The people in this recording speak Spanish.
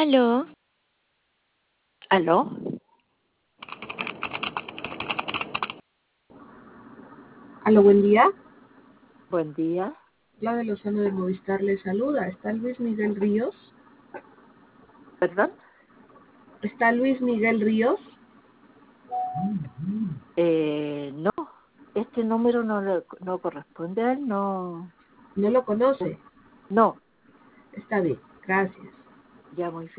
Aló, ¿Aló? Aló, buen día. Buen día. Claudia Lozano de Movistar le saluda. ¿Está Luis Miguel Ríos? ¿Perdón? ¿Está Luis Miguel Ríos? No, este número no corresponde a él, no. ¿No lo conoce? No, Está bien, gracias. ya muy